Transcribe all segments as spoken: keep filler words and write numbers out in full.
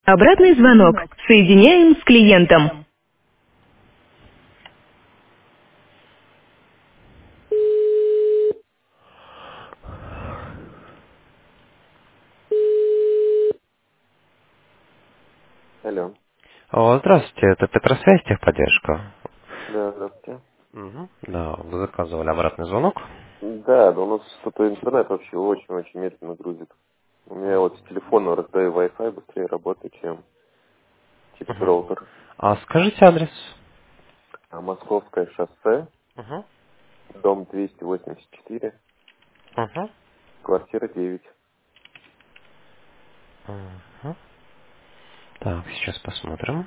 Обратный звонок. Соединяем с клиентом. Алло. О, здравствуйте, это Петросвязь, техподдержка. Да, здравствуйте. Мгм. Да, вы заказывали обратный звонок. Да, да, у нас что-то интернет вообще очень-очень медленно грузит. У меня вот с телефона раздаю Wi-Fi быстрее работает, чем через Мгм. роутер. А скажите адрес. А Московское шоссе, Мгм. дом двести восемьдесят четыре, Мгм. квартира девять. Мгм. Так, сейчас посмотрим.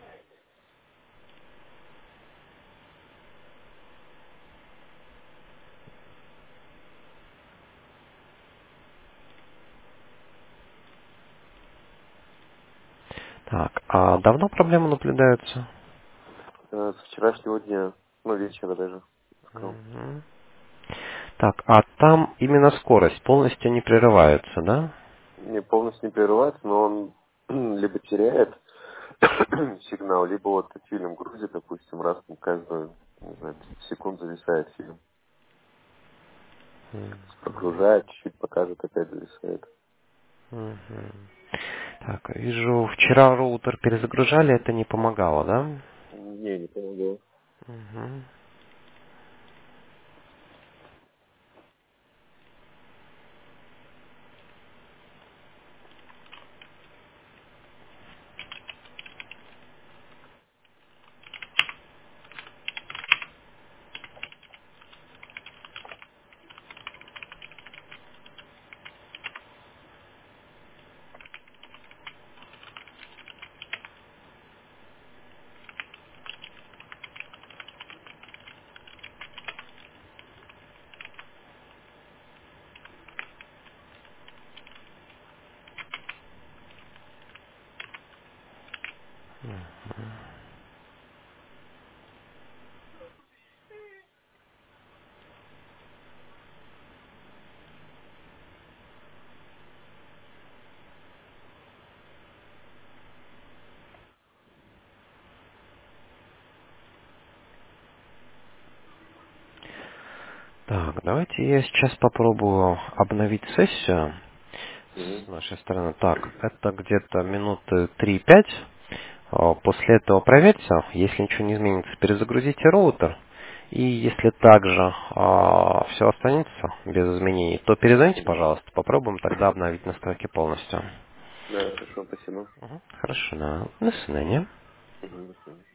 Так, а давно проблемы наблюдаются? Э, С вчерашнего дня, ну вечера даже. сказал. Мгм. Так, а там именно скорость полностью не прерывается, да? Не полностью не прерывается, но он либо теряет сигнал, либо вот фильм грузит, допустим, раз там каждую, не знаю, тридцать секунд зависает фильм. Прогружает, чуть-чуть покажет, опять зависает. Мгм. Так, вижу, вчера роутер перезагружали, это не помогало, да? Не, не помогло. Мгм. Так, давайте я сейчас попробую обновить сессию с Мгм. нашей стороны. Так, это где-то минуты три-пять. А, После этого проверьте, если ничего не изменится, перезагрузите роутер. И если также все останется без изменений, то перезвоните, Мгм. пожалуйста, попробуем тогда обновить настройки полностью. Да, хорошо, спасибо. Мгм. Хорошо, да. До свидания. Мгм, до свидания.